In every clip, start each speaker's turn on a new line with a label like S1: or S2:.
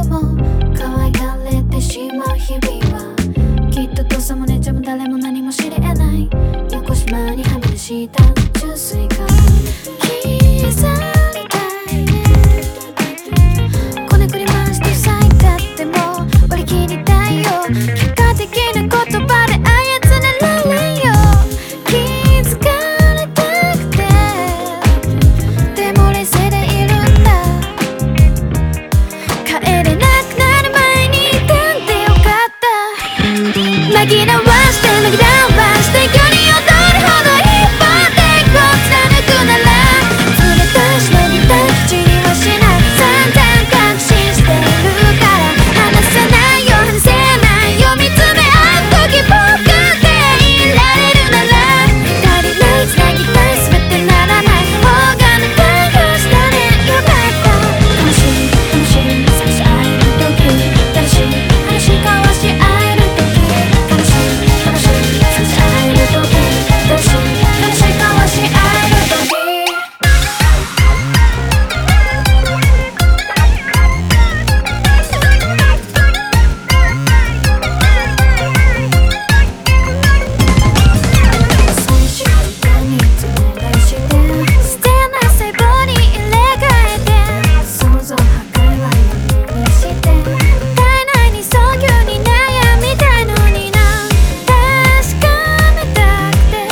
S1: 度も可愛がれてしまう日々はきっと土佐も姉ちゃんも誰も何も知り得ない横島にはみ出した純粋が刻みたいねこねくり回して咲いたっても割り切りたいよ客観的な言葉で操られんよ気づかれたくてでも冷静でいるんだ帰れなくなる前にいたんでよかった紛らわして紛らわして距離を取るほど引っ張ってこう貫くなら触れたしなびた口にはしない散々確信しているから離さないよ離せないよ見つめ合う時僕でいられるなら足りないつなぎたい全てならない方が長いしたねよかった楽しい楽しい差し合える時楽しい話交わし合える時楽しい楽しい差し合える時楽しい話交わし合える時最終的に詰め出して捨てない細胞に入れ替えて想像破壊は闇にして体内に早急に悩みたいのにな確かめたくて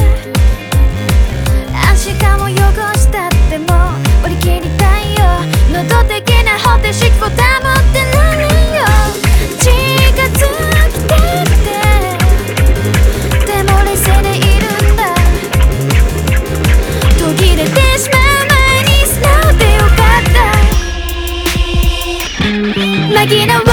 S1: 足かも汚したっても割り切りたいよ喉的な方程式を保ってられんよ近づきたくてでも冷静でいるんだ途切れてしまう前に素直でよかった紛らわ